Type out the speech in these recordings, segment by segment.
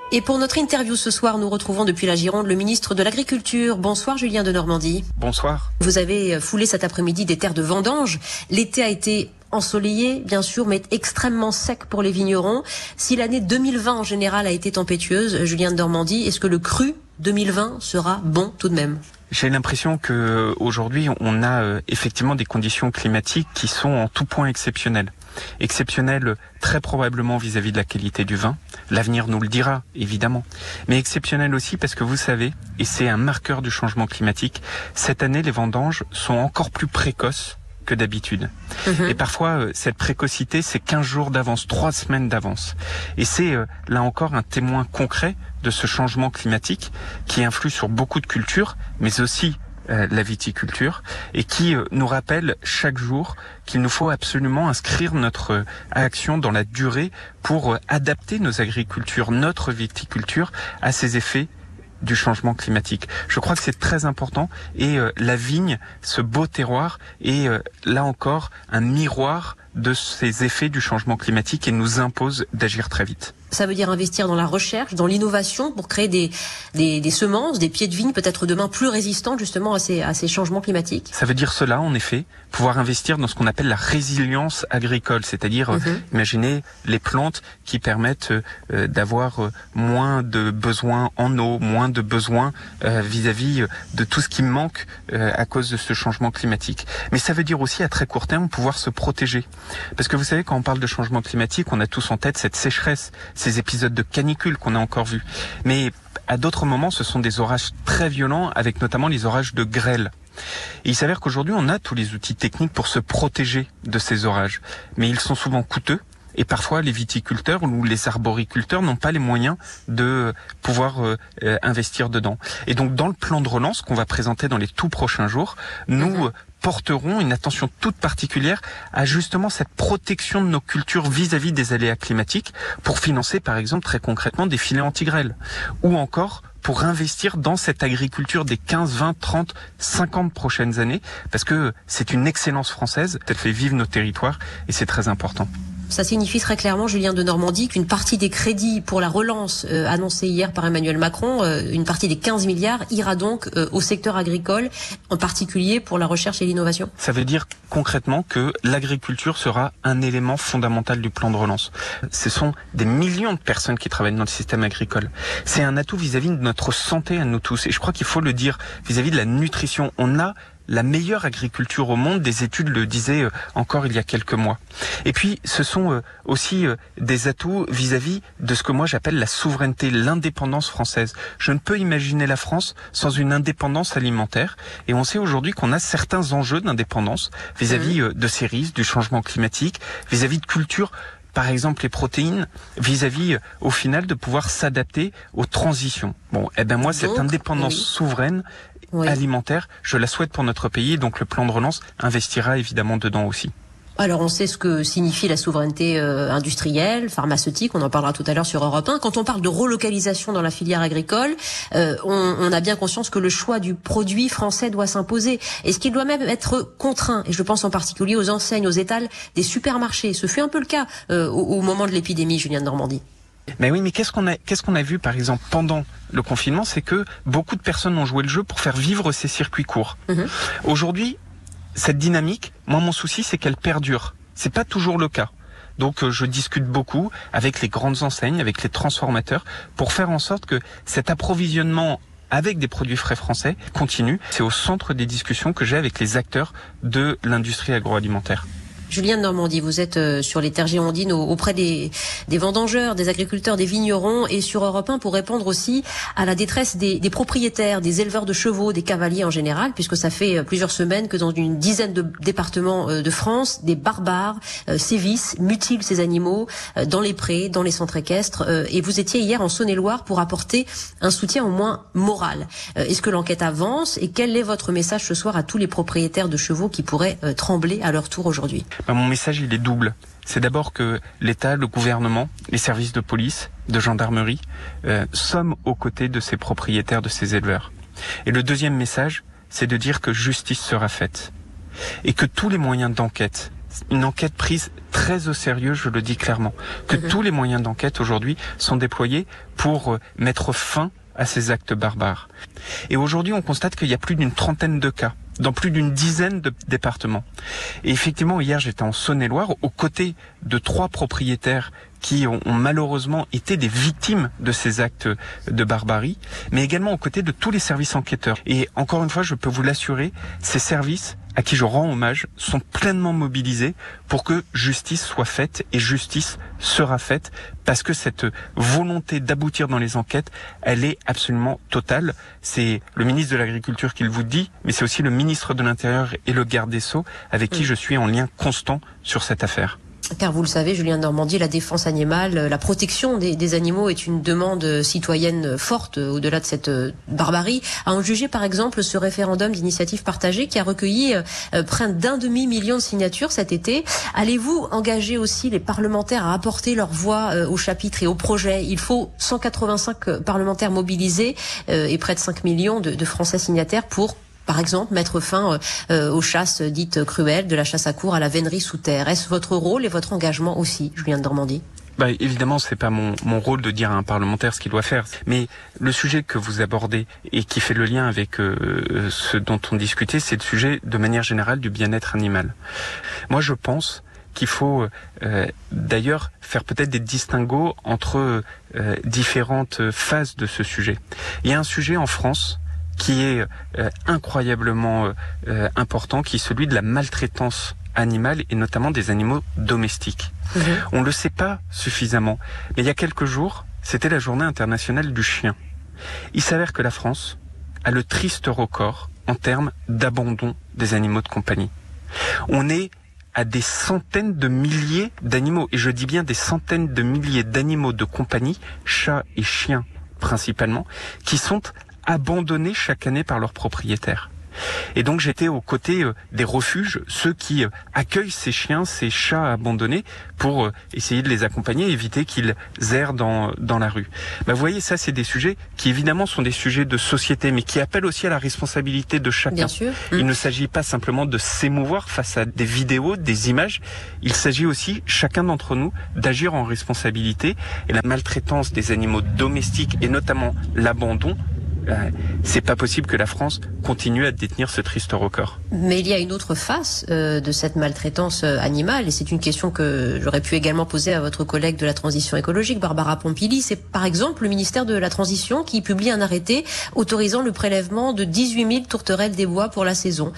Et pour notre interview ce soir, nous retrouvons depuis la Gironde le ministre de l'Agriculture. Bonsoir Julien Denormandie. Bonsoir. Vous avez foulé cet après-midi des terres de vendange. L'été a été ensoleillé, bien sûr, mais extrêmement sec pour les vignerons. Si l'année 2020 en général a été tempétueuse, Julien Denormandie, est-ce que le cru 2020 sera bon tout de même ? J'ai l'impression que aujourd'hui, on a effectivement des conditions climatiques qui sont en tout point exceptionnelles. Exceptionnelles très probablement vis-à-vis de la qualité du vin. L'avenir nous le dira, évidemment. Mais exceptionnelles aussi parce que vous savez, et c'est un marqueur du changement climatique, cette année, les vendanges sont encore plus précoces que d'habitude. Et parfois, cette précocité, c'est 15 jours d'avance, 3 semaines d'avance. Et c'est, là encore, un témoin concret de ce changement climatique qui influe sur beaucoup de cultures, mais aussi la viticulture, et qui nous rappelle chaque jour qu'il nous faut absolument inscrire notre action dans la durée pour adapter nos agricultures, notre viticulture, à ces effets du changement climatique. Je crois que c'est très important, et la vigne, ce beau terroir, est là encore un miroir de ces effets du changement climatique et nous impose d'agir très vite. Ça veut dire investir dans la recherche, dans l'innovation pour créer des semences, des pieds de vigne peut-être demain plus résistants justement à ces changements climatiques. Ça veut dire cela, en effet, pouvoir investir dans ce qu'on appelle la résilience agricole, c'est-à-dire imaginer les plantes qui permettent d'avoir moins de besoins en eau, moins de besoins vis-à-vis de tout ce qui manque à cause de ce changement climatique. Mais ça veut dire aussi à très court terme pouvoir se protéger. Parce que vous savez, quand on parle de changement climatique, on a tous en tête cette sécheresse, ces épisodes de canicule qu'on a encore vus. Mais à d'autres moments, ce sont des orages très violents, avec notamment les orages de grêle. Et il s'avère qu'aujourd'hui, on a tous les outils techniques pour se protéger de ces orages. Mais ils sont souvent coûteux. Et parfois, les viticulteurs ou les arboriculteurs n'ont pas les moyens de pouvoir investir dedans. Et donc, dans le plan de relance qu'on va présenter dans les tout prochains jours, nous porterons une attention toute particulière à justement cette protection de nos cultures vis-à-vis des aléas climatiques pour financer, par exemple, très concrètement, des filets anti-grêle. Ou encore pour investir dans cette agriculture des 15, 20, 30, 50 prochaines années, parce que c'est une excellence française, elle fait vivre nos territoires et c'est très important. Ça signifie très clairement, Julien Denormandie, qu'une partie des crédits pour la relance annoncée hier par Emmanuel Macron, une partie des 15 milliards, ira donc au secteur agricole, en particulier pour la recherche et l'innovation. Ça veut dire concrètement que l'agriculture sera un élément fondamental du plan de relance. Ce sont des millions de personnes qui travaillent dans le système agricole. C'est un atout vis-à-vis de notre santé à nous tous. Et je crois qu'il faut le dire vis-à-vis de la nutrition. On a la meilleure agriculture au monde, des études le disaient encore il y a quelques mois. Et puis, ce sont aussi des atouts vis-à-vis de ce que moi j'appelle la souveraineté, l'indépendance française. Je ne peux imaginer la France sans une indépendance alimentaire. Et on sait aujourd'hui qu'on a certains enjeux d'indépendance vis-à-vis de ces risques, du changement climatique, vis-à-vis de culture. Par exemple, les protéines, vis-à-vis, au final, de pouvoir s'adapter aux transitions. Bon, moi, cette indépendance souveraine, alimentaire, je la souhaite pour notre pays, donc le plan de relance investira évidemment dedans aussi. Alors on sait ce que signifie la souveraineté industrielle, pharmaceutique, on en parlera tout à l'heure sur Europe 1. Quand on parle de relocalisation dans la filière agricole, on a bien conscience que le choix du produit français doit s'imposer. Est-ce qu'il doit même être contraint? Et je pense en particulier aux enseignes, aux étals des supermarchés. Ce fut un peu le cas au moment de l'épidémie, Julien Denormandie. Mais oui, mais qu'est-ce qu'on a vu par exemple pendant le confinement, c'est que beaucoup de personnes ont joué le jeu pour faire vivre ces circuits courts. Aujourd'hui, cette dynamique, moi mon souci c'est qu'elle perdure. C'est pas toujours le cas. Donc je discute beaucoup avec les grandes enseignes, avec les transformateurs, pour faire en sorte que cet approvisionnement avec des produits frais français continue. C'est au centre des discussions que j'ai avec les acteurs de l'industrie agroalimentaire. Julien Denormandie, vous êtes sur les terres girondines auprès des vendangeurs, des agriculteurs, des vignerons et sur Europe 1 pour répondre aussi à la détresse des propriétaires, des éleveurs de chevaux, des cavaliers en général, puisque ça fait plusieurs semaines que dans une dizaine de départements de France, des barbares sévissent, mutilent ces animaux dans les prés, dans les centres équestres. Et vous étiez hier en Saône-et-Loire pour apporter un soutien au moins moral. Est-ce que l'enquête avance et quel est votre message ce soir à tous les propriétaires de chevaux qui pourraient trembler à leur tour aujourd'hui ? Mon message, il est double. C'est d'abord que l'État, le gouvernement, les services de police, de gendarmerie, sommes aux côtés de ces propriétaires, de ces éleveurs. Et le deuxième message, c'est de dire que justice sera faite. Et que tous les moyens d'enquête une enquête prise très au sérieux, je le dis clairement, que tous les moyens d'enquête aujourd'hui sont déployés pour mettre fin à ces actes barbares. Et aujourd'hui, on constate qu'il y a plus d'une trentaine de cas dans plus d'une dizaine de départements. Et effectivement, hier, j'étais en Saône-et-Loire, aux côtés de 3 propriétaires qui ont malheureusement été des victimes de ces actes de barbarie, mais également aux côtés de tous les services enquêteurs. Et encore une fois, je peux vous l'assurer, ces services à qui je rends hommage sont pleinement mobilisés pour que justice soit faite, et justice sera faite, parce que cette volonté d'aboutir dans les enquêtes, elle est absolument totale. C'est le ministre de l'Agriculture qui vous dit, mais c'est aussi le ministre de l'Intérieur et le garde des Sceaux avec qui je suis en lien constant sur cette affaire. Car vous le savez, Julien Normandie, la défense animale, la protection des animaux est une demande citoyenne forte au-delà de cette barbarie. À en juger par exemple ce référendum d'initiative partagée qui a recueilli près d'1,5 million de signatures cet été. Allez-vous engager aussi les parlementaires à apporter leur voix au chapitre et au projet? Il faut 185 parlementaires mobilisés et près de 5 millions de Français signataires pour, par exemple, mettre fin aux chasses dites cruelles, de la chasse à courre à la vénerie sous terre. Est-ce votre rôle et votre engagement aussi, Julien Normandie? Évidemment, c'est pas mon rôle de dire à un parlementaire ce qu'il doit faire. Mais le sujet que vous abordez et qui fait le lien avec ce dont on discutait, c'est le sujet de manière générale du bien-être animal. Moi, je pense qu'il faut d'ailleurs faire peut-être des distinguos entre différentes phases de ce sujet. Il y a un sujet en France qui est incroyablement important, qui est celui de la maltraitance animale et notamment des animaux domestiques. On ne le sait pas suffisamment, mais il y a quelques jours, c'était la journée internationale du chien. Il s'avère que la France a le triste record en termes d'abandon des animaux de compagnie. On est à des centaines de milliers d'animaux, et je dis bien des centaines de milliers d'animaux de compagnie, chats et chiens principalement, qui sont abandonnés chaque année par leurs propriétaires. Et donc j'étais aux côtés des refuges, ceux qui accueillent ces chiens, ces chats abandonnés, pour essayer de les accompagner, éviter qu'ils errent dans la rue. Vous voyez, ça c'est des sujets qui évidemment sont des sujets de société, mais qui appellent aussi à la responsabilité de chacun. Bien sûr. Il ne s'agit pas simplement de s'émouvoir face à des vidéos, des images, il s'agit aussi, chacun d'entre nous, d'agir en responsabilité. Et la maltraitance des animaux domestiques, et notamment l'abandon, c'est pas possible que la France continue à détenir ce triste record. Mais il y a une autre face de cette maltraitance animale, et c'est une question que j'aurais pu également poser à votre collègue de la transition écologique, Barbara Pompili. C'est par exemple le ministère de la Transition qui publie un arrêté autorisant le prélèvement de 18 000 tourterelles des bois pour la saison.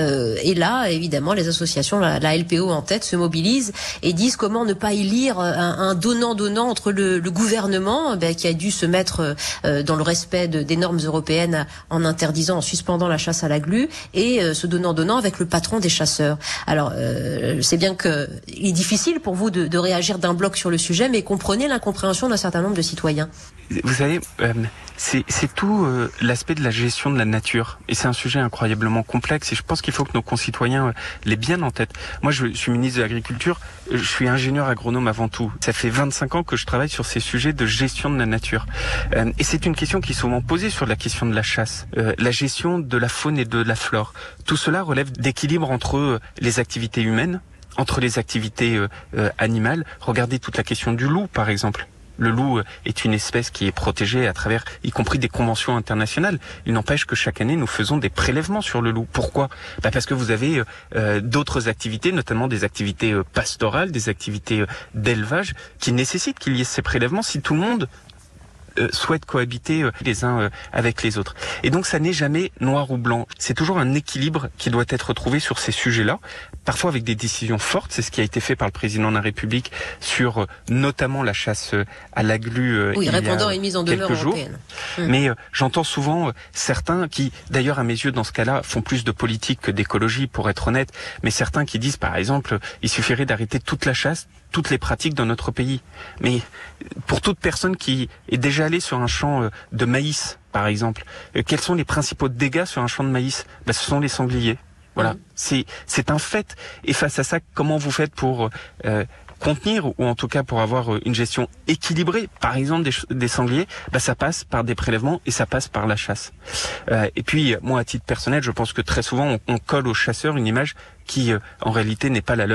Et là, évidemment, les associations, la LPO en tête, se mobilisent et disent comment ne pas y lire un donnant-donnant entre le gouvernement, qui a dû se mettre dans le respect des normes européennes en interdisant, en suspendant la chasse à la glu, et ce donnant-donnant avec le patron des chasseurs. Alors, c'est bien que il est difficile pour vous de réagir d'un bloc sur le sujet, mais comprenez l'incompréhension d'un certain nombre de citoyens. Vous savez, c'est tout l'aspect de la gestion de la nature, et c'est un sujet incroyablement complexe, et je pense qu'il faut que nos concitoyens l'aient bien en tête. Moi, je suis ministre de l'Agriculture, je suis ingénieur agronome avant tout. Ça fait 25 ans que je travaille sur ces sujets de gestion de la nature. Et c'est une question qui est souvent posée sur la question de la chasse, la gestion de la faune et de la flore. Tout cela relève d'équilibre entre les activités humaines, entre les activités animales. Regardez toute la question du loup, par exemple. Le loup est une espèce qui est protégée à travers, y compris des conventions internationales. Il n'empêche que chaque année, nous faisons des prélèvements sur le loup. Pourquoi ? Parce que vous avez d'autres activités, notamment des activités pastorales, des activités d'élevage, qui nécessitent qu'il y ait ces prélèvements si tout le monde souhaitent cohabiter les uns avec les autres. Et donc ça n'est jamais noir ou blanc. C'est toujours un équilibre qui doit être trouvé sur ces sujets-là, parfois avec des décisions fortes. C'est ce qui a été fait par le président de la République sur notamment la chasse à la glu il répondant y a à une mise en demeure quelques jours. européenne. Mais j'entends souvent certains qui, d'ailleurs à mes yeux dans ce cas-là, font plus de politique que d'écologie pour être honnête, mais certains qui disent par exemple il suffirait d'arrêter toute la chasse, toutes les pratiques dans notre pays. Mais pour toute personne qui est déjà allée sur un champ de maïs, par exemple, quels sont les principaux dégâts sur un champ de maïs ? Ce sont les sangliers. Voilà, c'est un fait. Et face à ça, comment vous faites pour contenir, ou en tout cas pour avoir une gestion équilibrée, par exemple des sangliers ? Ça passe par des prélèvements et ça passe par la chasse. Et puis, moi, à titre personnel, je pense que très souvent, on colle aux chasseurs une image qui, en réalité, n'est pas la leur.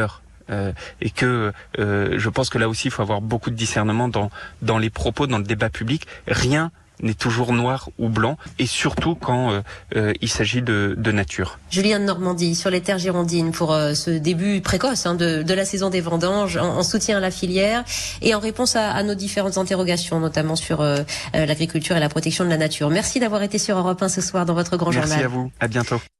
et que je pense que là aussi il faut avoir beaucoup de discernement dans les propos, dans le débat public. Rien n'est toujours noir ou blanc, et surtout quand il s'agit de nature. Julien de Normandie, sur les terres girondines, pour ce début précoce de la saison des vendanges, en soutien à la filière et en réponse à nos différentes interrogations, notamment sur l'agriculture et la protection de la nature. Merci d'avoir été sur Europe 1 ce soir dans votre grand journal. Merci à vous, à bientôt.